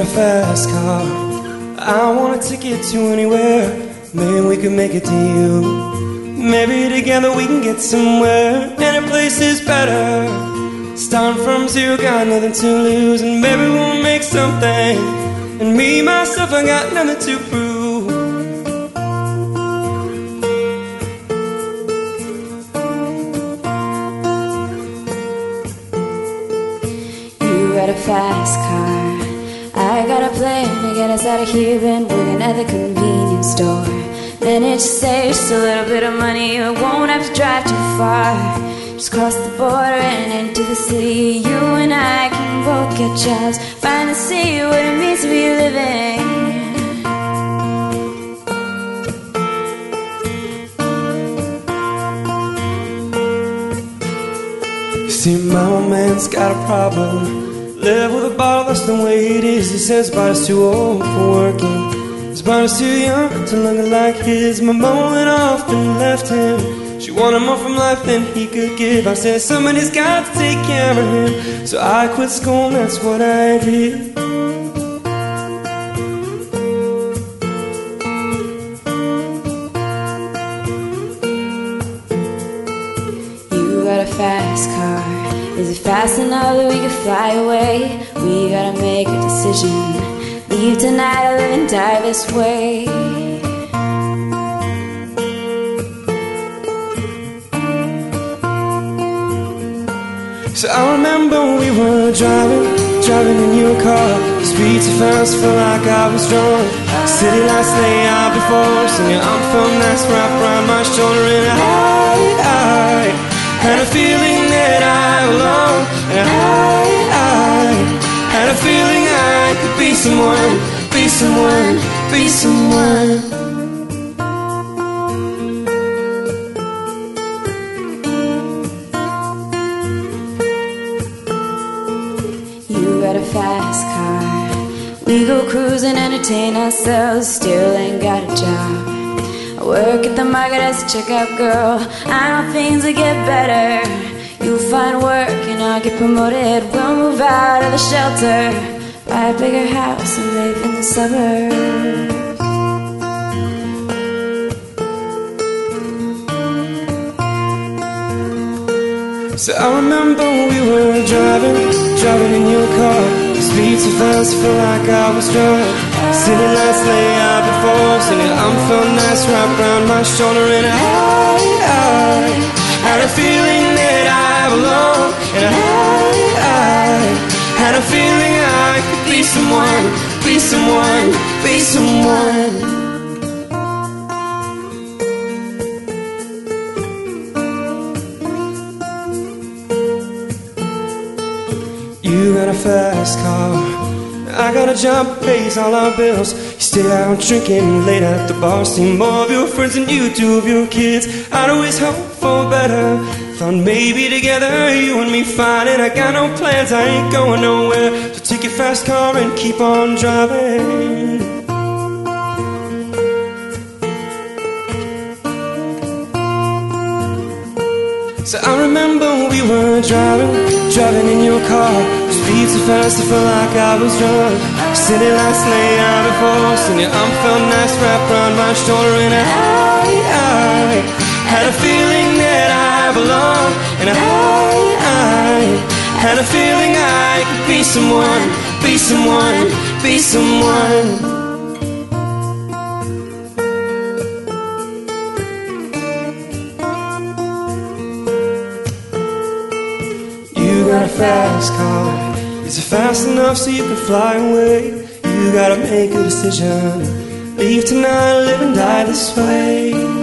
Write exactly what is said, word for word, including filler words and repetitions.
a fast car. I want a ticket to anywhere. Maybe we can make a deal. Maybe together we can get somewhere. Any place is better. Starting from zero, got nothing to lose. And maybe we'll make something. And me, myself, I got nothing to prove. You got a fast car, I got a plane to get us out of here. Been working at the convenience store. Managed to save just a little bit of money. You won't have to drive too far. Just cross the border and into the city. You and I can both get jobs. Finally see what it means to be living. You see, my old man's got a problem. Live with a bottle, that's the way it is. He says his body's too old for working. His body's too young to look like his. My mom went off and left him. She wanted more from life than he could give. I said somebody's got to take care of him. So I quit school and that's what I did. You got a fast car. Is it fast enough that we can fly away? We gotta make a decision. Leave tonight or live and die this way. So I remember we were driving, driving in your car. Speed too fast, felt like I was drunk. City lights lay out before us, and your arm felt nice wrapped around my shoulder. And I, I had a feeling that I belong. And I, I had a feeling I could be someone, be someone, be someone. You got a fast car. We go cruising, entertain ourselves. Still ain't got a job. I work at the market as a checkout girl. I know things will get better. You'll find work and I'll get promoted. We'll move out of the shelter, buy a bigger house and live in the suburbs. So I remember we were driving, driving in your car. Speed so fast, felt like I was drunk. City lights lay out before us, and your arm felt nice wrapped around my shoulder. And I, I had a feeling that I belong. And I, I had a feeling I could be someone, be someone, be someone. You got a fast car, I got a job, pays all our bills. You stay out drinking late at the bar, see more of your friends than you do of your kids. I'd always hope for better, thought maybe together you and me fine. And I got no plans, I ain't going nowhere. So take your fast car and keep on driving. So I remember we were driving, driving in your car. Speed so fast, I felt like I was drunk. City lights lay out before us, and your arm felt nice wrapped around my shoulder. And I, I had a feeling that I belong. And I, I had a feeling I could be someone, be someone, be someone. You got a fast car. Is it fast enough so you can fly away? You gotta make a decision. Leave tonight, live and die this way.